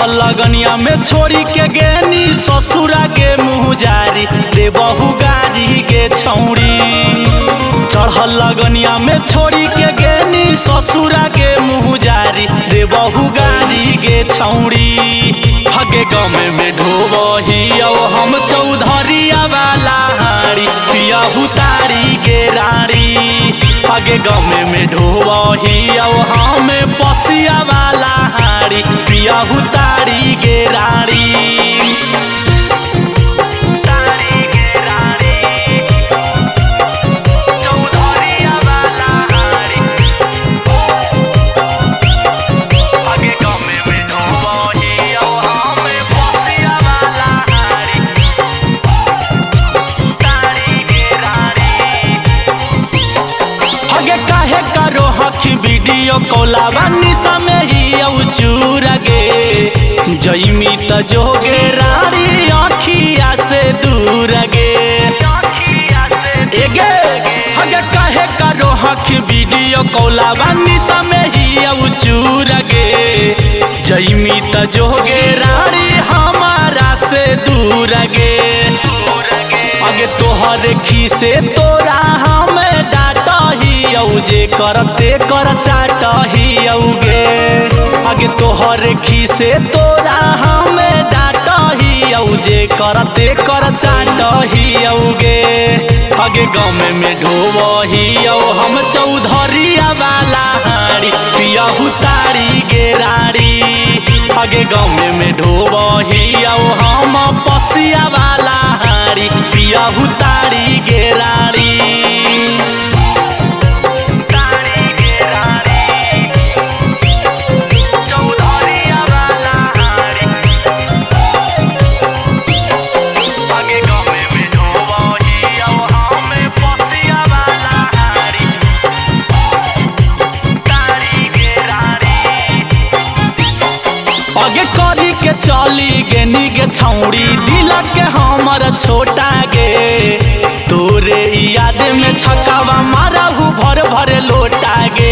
चढ़ल लगनिया में छोड़ी के गेनी ससुरा के मुँह जारी दे बहु गारी के छौड़ी। चढ़ल लगनिया में छोड़ी के गेनी ससुरा के मुँह जारी दे बहु गारी के छौड़ी। हगे गमे में ढोबही हम चौधरिया वाला हाड़ी पिया हुतारी के राड़ी। हगे गमे में ढोबही हम पसिया वाला हाड़ी पिया हुतारी के राड़ी। वीडियो कॉलावा निशा में ही चूर गे जईमी त जोगे राड़ी आँखिया से दूर गे। एगे हगे कहे करो हख वीडियो कॉलावा निशा में ही चूर गे जईमी त जोगे राड़ी हमारा से दूर गे। अगे तोहर खीसे तोरा हम डाटा ही जे करते कर चाटा ही औगे। अगे तोहर खीसे तोरा हम डाटा ही जे करते कर चाटा ही औगे। अगे गाँव में ढोबही हम चौधरिया वाला हाड़ी पिया हुतारी के राड़ी। अगे गाँव में ढोबही हम पसिया वाला हाड़ी पिया हुतारी के राड़ी। चली गेनी गे छौड़ी दिल के हमर छोटा गे तोरे याद में छकावा मारा हूँ भर भर लोटा गे।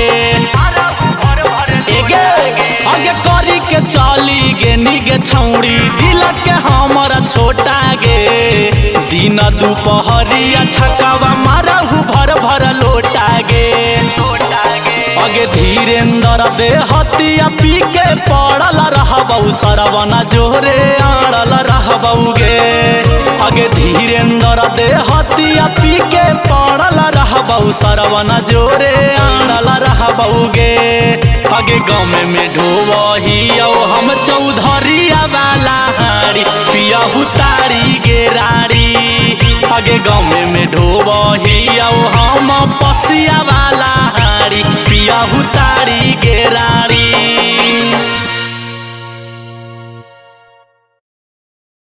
एगे आगे करी के चली गेनी गे छौड़ी दिल के हमर छोटा गे दिन दुपहरिया छकावा मारा हूँ भर भर लोटा गे। अगे धीरेन्द्र दे हतिया पी के पड़ल रहबऊ सरवना जोरे आड़ल रहबऊ गे। अगे धीरेन्द्र दे हतिया पी के पड़ल रहबऊ सरवना जोरे आड़ल रहबऊ गे। अगे गाँव में ढोबही हम चौधरिया वाला हाड़ी पिया हुतारी के राड़ी। अगे गाँव में ढोबही हम पसिया वाला हाड़ी पिया हुतारी के राड़ी।